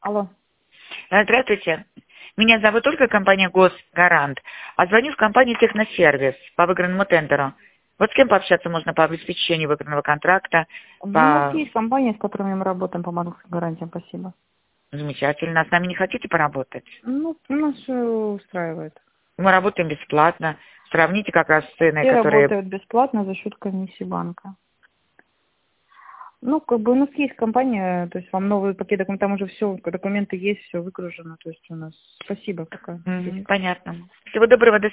Алло. Здравствуйте. Меня зовут Ольга, компания «Госгарант». А звоню в компанию «Техносервис» по выигранному тендеру. Вот с кем пообщаться можно по обеспечению выигранного контракта? У нас есть компания, с которыми мы работаем по банковским гарантиям, спасибо. Замечательно. А с нами не хотите поработать? Ну, нас устраивает. Мы работаем бесплатно. Сравните как раз с ценой, Все которые... работают бесплатно за счет комиссии банка. Ну, как бы у нас есть компания, то есть вам новый пакет документов, там уже все, документы есть, все выгружено, то есть у нас. Спасибо, пока. Понятно. Всего доброго, до